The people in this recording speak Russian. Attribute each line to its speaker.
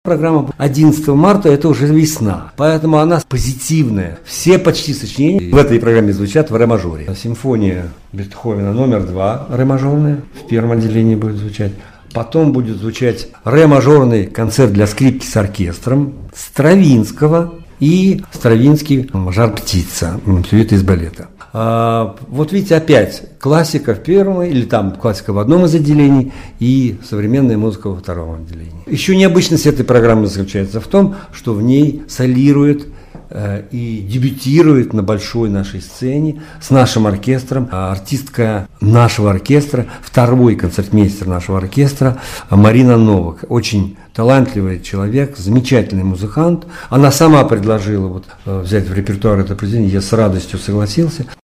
Speaker 1: Программа 11 марта – это уже весна, поэтому она позитивная. Все почти сочинения в этой программе звучат в ре-мажоре. Симфония Бетховена номер 2, ре-мажорная, в первом отделении будет звучать. Потом будет звучать ре-мажорный концерт для скрипки с оркестром Стравинского и Стравинский «Жар-птица», сюита из балета. Вот видите, опять классика в первом, или там классика в одном из отделений и современная музыка во втором отделении. Еще необычность этой программы заключается в том, что в ней солирует и дебютирует на большой нашей сцене с нашим оркестром артистка нашего оркестра, второй концертмейстер нашего оркестра Марина Новак. Очень талантливый человек, замечательный музыкант. Она сама предложила взять в репертуар это произведение, я с радостью согласился.